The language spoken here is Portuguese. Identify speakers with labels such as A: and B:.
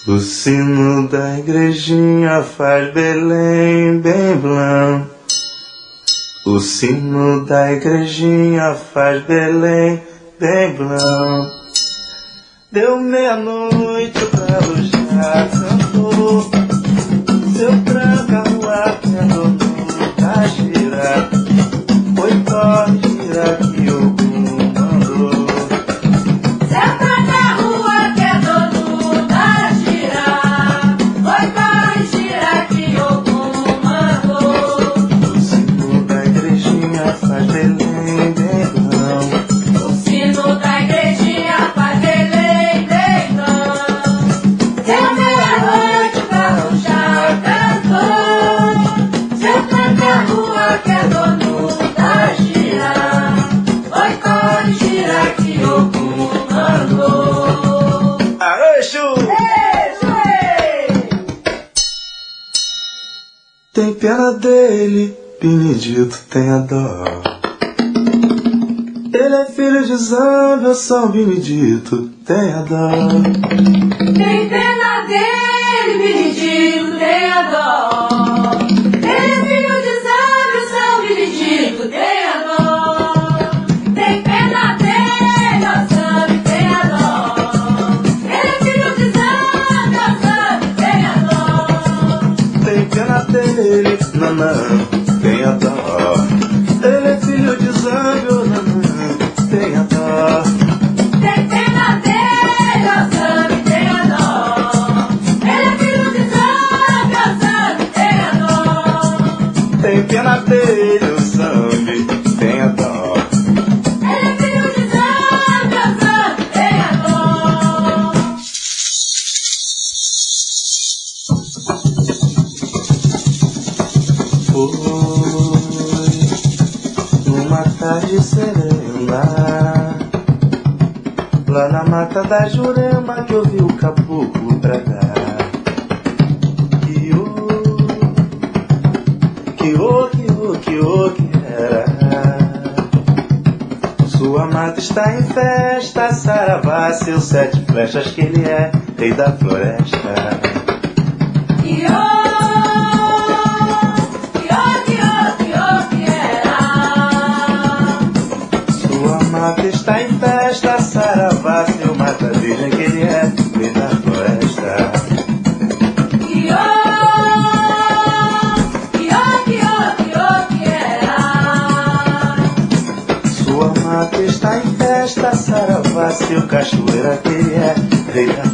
A: O sino da igrejinha faz Belém bem blam. O sino da igrejinha faz Belém bem blam. Deu meia-noite, o galo já cantou. Seu tranca no ar, dono da gira. Foi corre, gira que o Ogum mandou.
B: Seu tranca a rua que é dono da gira. Foi corre, gira que o Ogum mandou.
A: O sino da igrejinha faz Belém bem blam.
B: O sino da igrejinha faz Belém bem blam. Deu meia-noite, o galo já cantou. Seu tranca a rua que é dono da gira. Foi corre, gira que o Ogum mandou.
A: Aê, Chu! Tem pena dele, Benedito tenha dó. Ele é filho de Zambia, São Benedito tenha dó.
B: Tem pena dele, Benedito, tenha dó. Ele é filho de Zambia, São Benedito, tenha dó. Tem pena dele, ó Zambia, tenha dó. Ele é filho de Zambia, ó Zambia, tenha dó.
A: Tem pena dele, nanã, tenha dó. Ele é filho de Zambia, nanã, tenha dó.
B: Tem pena dele, ó Zambia, tenha dó. Ele é filho de Zambia, ó Zambia, tenha dó.
A: Tem pena dele, o Zambia, tenha dó.
B: Ele é filho de Zambia, ó Zambia, tenha dó.
A: Foi numa tarde serena, lá na mata da Jurema, que eu vi o caboclo bradar. Que era. Sua mata está em festa, saravá, seus 7 flechas, que ele é rei da floresta.
B: Que era.
A: Sua mata está em festa, saravá, seu mata virgem, que ele é rei da floresta.
B: Que era.
A: Sua mata está em festa, saravá, seu cachoeira, que ele é rei da